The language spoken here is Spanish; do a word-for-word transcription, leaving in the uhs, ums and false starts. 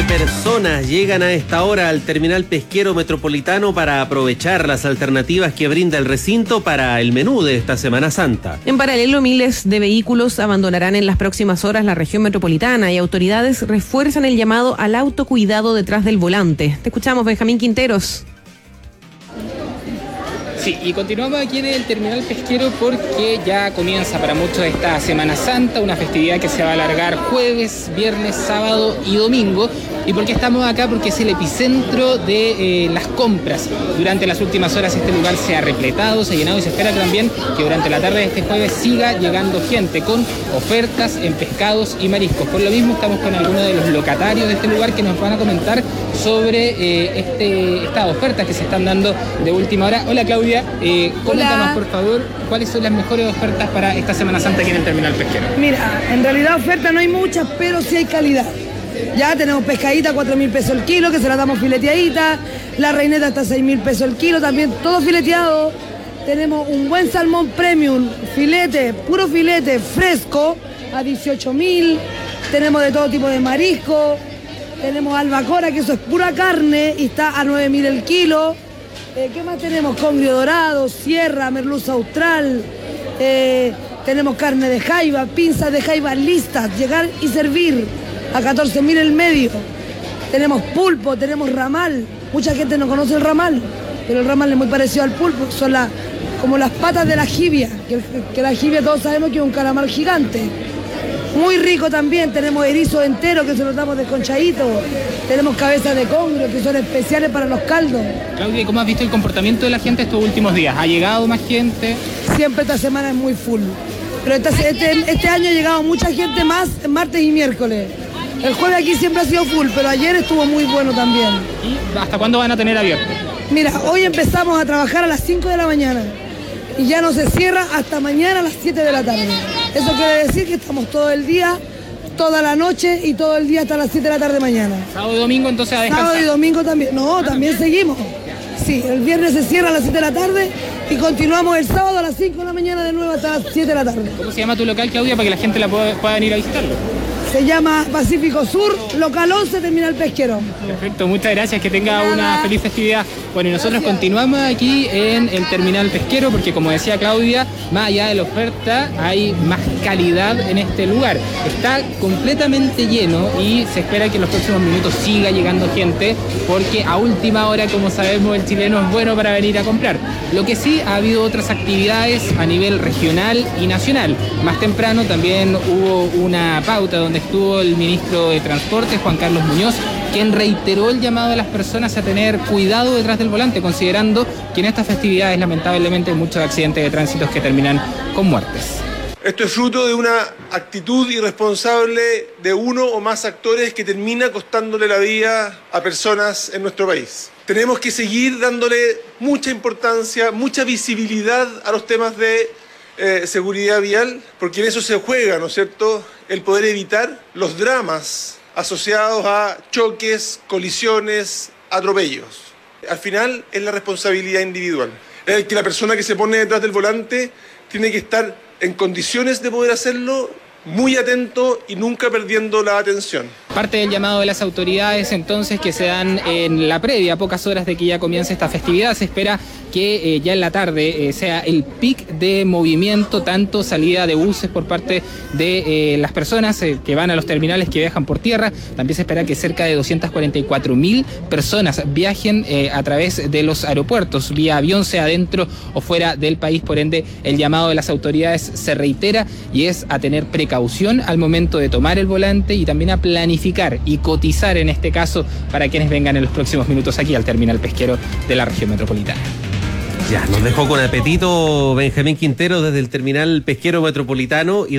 de personas llegan a esta hora al terminal pesquero metropolitano para aprovechar las alternativas que brinda el recinto para el menú de esta Semana Santa. En paralelo, miles de vehículos abandonarán en las próximas horas la región metropolitana y autoridades refuerzan el llamado al autocuidado detrás del volante. Te escuchamos, Benjamín Quinteros. Sí, y continuamos aquí en el terminal pesquero porque ya comienza para muchos esta Semana Santa, una festividad que se va a alargar jueves, viernes, sábado y domingo. ¿Y por qué estamos acá? Porque es el epicentro de eh, las compras. Durante las últimas horas este lugar se ha repletado, se ha llenado y se espera también que durante la tarde de este jueves siga llegando gente con ofertas en pescados y mariscos. Por lo mismo estamos con algunos de los locatarios de este lugar que nos van a comentar sobre eh, este, estas ofertas que se están dando de última hora. Hola Claudia, eh, coméntanos por favor cuáles son las mejores ofertas para esta Semana Santa aquí en el terminal pesquero. Mira, en realidad ofertas no hay muchas, pero sí hay calidad. Ya tenemos pescadita, cuatro mil pesos el kilo, que se la damos fileteadita. La reineta hasta seis mil pesos el kilo, también todo fileteado. Tenemos un buen salmón premium, filete, puro filete, fresco, a dieciocho mil. Tenemos de todo tipo de marisco. Tenemos albacora, que eso es pura carne, y está a nueve mil el kilo. Eh, ¿Qué más tenemos? Congrio dorado, sierra, merluza austral. Eh, tenemos carne de jaiba, pinzas de jaiba listas, llegar y servir. A catorce mil el medio. Tenemos pulpo, tenemos ramal. Mucha gente no conoce el ramal, pero el ramal es muy parecido al pulpo. Son la, como las patas de la jibia, que, que la jibia todos sabemos que es un calamar gigante. Muy rico también. Tenemos erizo entero, que se los damos desconchadito. Tenemos cabezas de congrio, que son especiales para los caldos. Claudia, ¿cómo has visto el comportamiento de la gente estos últimos días? ¿Ha llegado más gente? Siempre esta semana es muy full. Pero este, este, este año ha llegado mucha gente más martes y miércoles. El jueves aquí siempre ha sido full, pero ayer estuvo muy bueno también. ¿Y hasta cuándo van a tener abierto? Mira, hoy empezamos a trabajar a las cinco de la mañana y ya no se cierra hasta mañana a las siete de la tarde. Eso quiere decir que estamos todo el día, toda la noche y todo el día hasta las siete de la tarde mañana. ¿Sábado y domingo entonces a descansar? Sábado y domingo también. No, ah, también seguimos. Sí, el viernes se cierra a las siete de la tarde y continuamos el sábado a las cinco de la mañana de nuevo hasta las siete de la tarde. ¿Cómo se llama tu local, Claudia, para que la gente la pueda, pueda venir a visitarlo? Se llama Pacífico Sur, local once, terminal pesquero. Perfecto, muchas gracias, que tenga una feliz festividad. Bueno, y nosotros gracias. Continuamos aquí en el terminal pesquero porque, como decía Claudia, más allá de la oferta hay más calidad en este lugar. Está completamente lleno y se espera que en los próximos minutos siga llegando gente porque a última hora, como sabemos, el chileno es bueno para venir a comprar. Lo que sí, ha habido otras actividades a nivel regional y nacional. Más temprano también hubo una pauta donde estuvo el ministro de Transporte, Juan Carlos Muñoz, quien reiteró el llamado a las personas a tener cuidado detrás del volante, considerando que en estas festividades lamentablemente hay muchos accidentes de tránsito que terminan con muertes. Esto es fruto de una actitud irresponsable de uno o más actores que termina costándole la vida a personas en nuestro país. Tenemos que seguir dándole mucha importancia, mucha visibilidad a los temas de eh, seguridad vial, porque en eso se juega, ¿no es cierto?, el poder evitar los dramas asociados a choques, colisiones, atropellos. Al final es la responsabilidad individual. Es que la persona que se pone detrás del volante tiene que estar en condiciones de poder hacerlo, muy atento y nunca perdiendo la atención. Parte del llamado de las autoridades entonces que se dan en la previa, a pocas horas de que ya comience esta festividad. Se espera que eh, ya en la tarde eh, sea el pic de movimiento, tanto salida de buses por parte de eh, las personas eh, que van a los terminales que viajan por tierra. También se espera que cerca de doscientas cuarenta y cuatro mil personas viajen eh, a través de los aeropuertos, vía avión, sea dentro o fuera del país. Por ende, el llamado de las autoridades se reitera y es a tener precaución al momento de tomar el volante y también a planificar y cotizar en este caso para quienes vengan en los próximos minutos aquí al terminal pesquero de la región metropolitana. Ya, nos dejó con apetito Benjamín Quintero desde el terminal pesquero metropolitano. Y